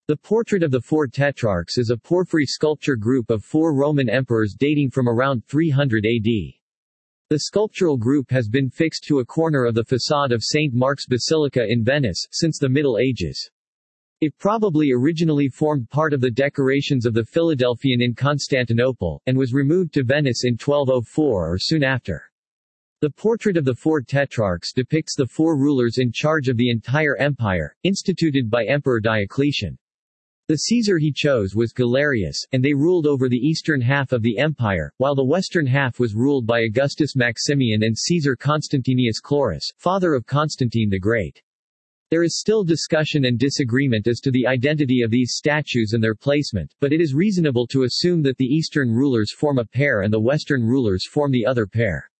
The portrait of the four tetrarchs is a porphyry sculpture group of four Roman emperors dating from around 300 AD. The sculptural group has been fixed to a corner of the facade of St. Mark's Basilica in Venice, since the Middle Ages. It probably originally formed part of the decorations of the Philadelphian in Constantinople, and was removed to Venice in 1204 or soon after. The portrait of the four tetrarchs depicts the four rulers in charge of the entire empire, instituted by Emperor Diocletian. The Caesar he chose was Galerius, and they ruled over the eastern half of the empire, while the western half was ruled by Augustus Maximian and Caesar Constantinius Chlorus, father of Constantine the Great. There is still discussion and disagreement as to the identity of these statues and their placement, but it is reasonable to assume that the eastern rulers form a pair and the western rulers form the other pair.